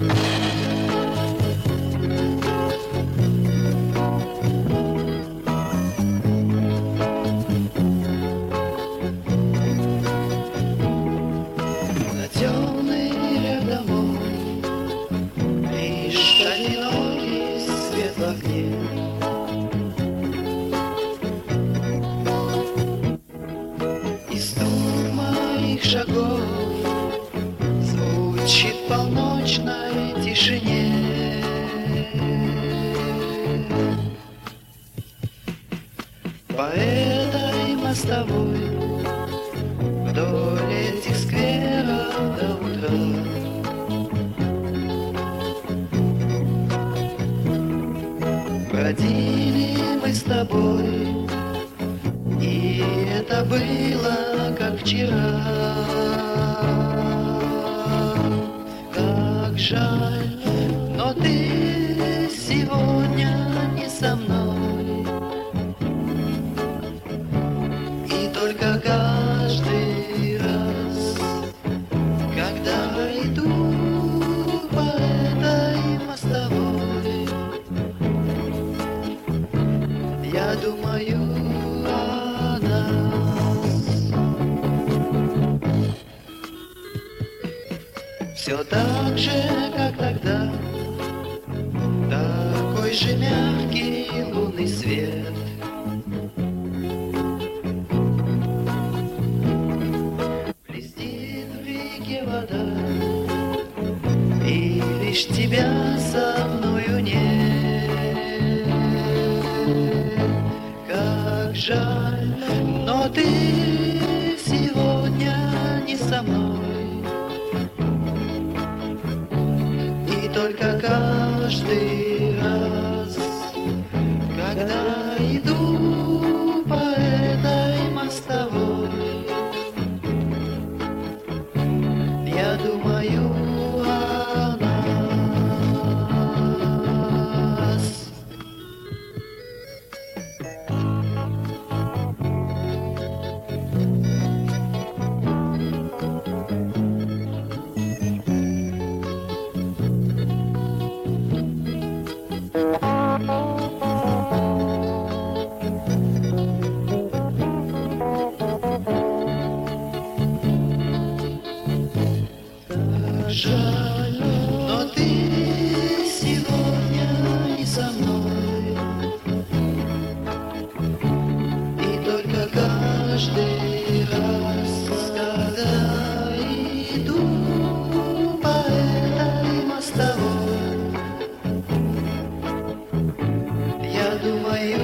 На темный ряд домой лишь одинокий свет в окне. И стук моих шагов звучит в полночной тишине. По этой мостовой вдоль этих скверов до утра бродили мы с тобой, и это было как вчера. Как жаль, но ты сегодня не со мной. И только каждый раз, когда иду по этой мостовой, я думаю о нас. Все так же, как тогда, такой же мягкий лунный свет. Блестит в реке вода, и лишь тебя со мною нет. Как жаль, но ты сегодня не со мной. И только каждый раз, когда иду по этой мостовой, я думаю о нас. Жаль, но ты сегодня не со мной. И только каждый раз, когда иду по этой мостовой, я думаю